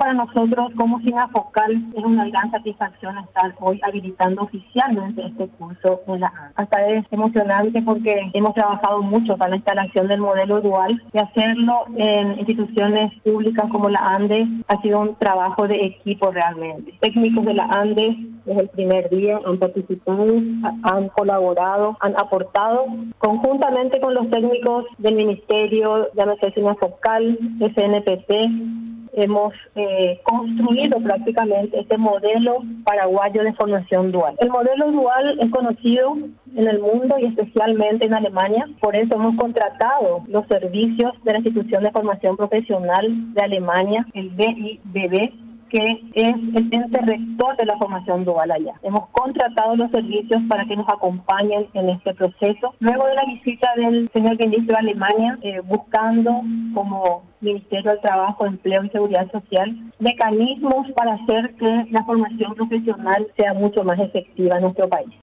para nosotros como SINAFOCAL es una gran satisfacción estar hoy habilitando oficialmente este curso en la ANDE. Hasta es emocionante porque hemos trabajado mucho para la instalación del modelo dual y hacerlo en instituciones públicas como la ANDE ha sido un trabajo de equipo realmente. Técnicos de la ANDE desde el primer día han participado, han colaborado, han aportado conjuntamente con los técnicos del Ministerio, llámese SINAFOCAL, SNPC. Hemos construido prácticamente este modelo paraguayo de formación dual. El modelo dual es conocido en el mundo y especialmente en Alemania. Por eso hemos contratado los servicios de la Institución de Formación Profesional de Alemania, el BIBB, que es el ente rector de la formación dual allá. Hemos contratado los servicios para que nos acompañen en este proceso. Luego de la visita del señor ministro a Alemania, buscando como Ministerio del Trabajo, Empleo y Seguridad Social mecanismos para hacer que la formación profesional sea mucho más efectiva en nuestro país.